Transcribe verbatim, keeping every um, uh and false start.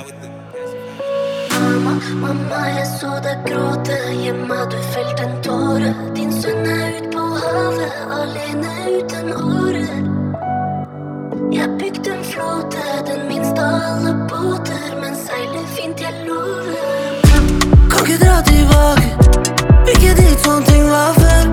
Mamma, mamma, jeg så deg gråte hjemme, du felte en tåre. Din sønn er ut på havet, alene uten åre. Jeg bygde en flåte, den minste av alle båter, men seiler fint, jeg lover. Kan ikke dra tilbake, ikke dit sånne ting var før.